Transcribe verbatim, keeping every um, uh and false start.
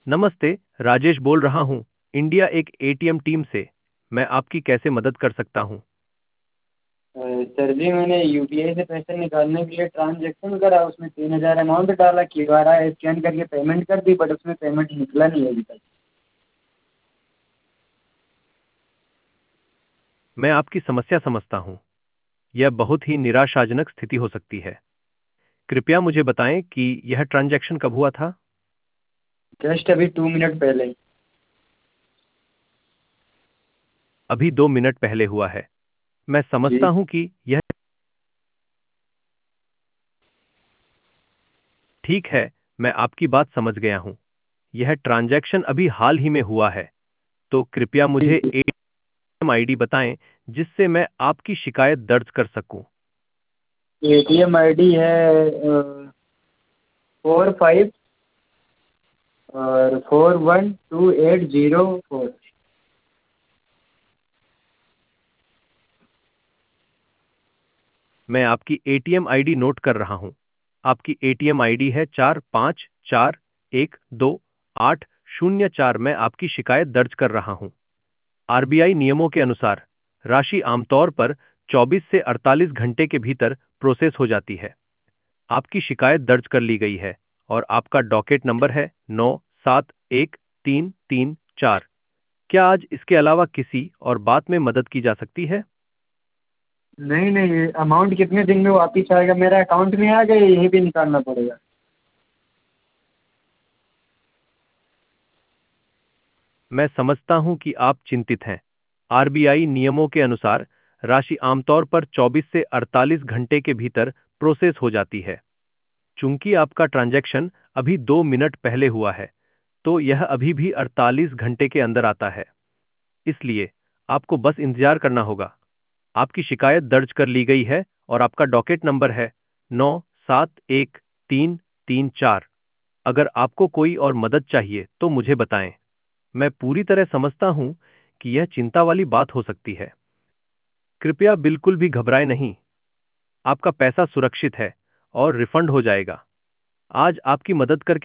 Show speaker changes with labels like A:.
A: नमस्ते, राजेश बोल रहा हूँ, इंडिया एक एटीएम टीम से। मैं आपकी कैसे मदद कर सकता हूँ?
B: अ, सर जी मैंने यूपीआई से पैसे निकालने के लिए ट्रांजैक्शन करा, उसमें तीन हज़ार अमाउंट डाला, क्यू आर आई स्कैन करके पेमेंट कर दी, बट उसमें पेमेंट निकला नहीं है अभी तक।
A: मैं आपकी समस्या समझता हूँ। यह बहुत ही निराशाजनक स्थिति हो सकती है। कृपया मुझे बताएं कि यह ट्रांजैक्शन कब हुआ था?
B: जस्ट अभी टू मिनट पहले।
A: अभी दो मिनट पहले हुआ है। मैं समझता
B: जी।
A: हूँ कि यह ठीक है। मैं आपकी बात समझ गया हूँ। यह ट्रांजैक्शन अभी हाल ही में हुआ है। तो कृपया मुझे एटीएम आईडी बताएं जिससे मैं आपकी शिकायत दर्ज कर सकूं।
B: एटीएम आई डी है फोर फाइव और four one two eight zero four.
A: मैं आपकी एटीएम आईडी नोट कर रहा हूं। आपकी एटीएम आईडी है चार पाँच चार एक दो आठ शून्य चार। मैं आपकी शिकायत दर्ज कर रहा हूं। आरबीआई नियमों के अनुसार राशि आमतौर पर चौबीस से अड़तालीस घंटे के भीतर प्रोसेस हो जाती है। आपकी शिकायत दर्ज कर ली गई है और आपका डॉकेट नंबर है नौ सात एक तीन तीन चार। क्या आज इसके अलावा किसी और बात में मदद की जा सकती है?
B: नहीं नहीं, अमाउंट कितने दिन में वापिस आएगा? मेरा अकाउंट में आ गया, यही भी निकालना पड़ेगा?
A: मैं समझता हूं कि आप चिंतित हैं। आरबीआई नियमों के अनुसार राशि आमतौर पर चौबीस से अड़तालीस घंटे के भीतर प्रोसेस हो जाती है। चूंकि आपका ट्रांजैक्शन अभी दो मिनट पहले हुआ है, तो यह अभी भी अड़तालीस घंटे के अंदर आता है। इसलिए आपको बस इंतजार करना होगा। आपकी शिकायत दर्ज कर ली गई है और आपका डॉकेट नंबर है नौ सात एक तीन तीन चार। अगर आपको कोई और मदद चाहिए तो मुझे बताएं। मैं पूरी तरह समझता हूं कि यह चिंता वाली बात हो सकती है। कृपया बिल्कुल भी घबराएं नहीं। आपका पैसा सुरक्षित है और रिफंड हो जाएगा। आज आपकी मदद करके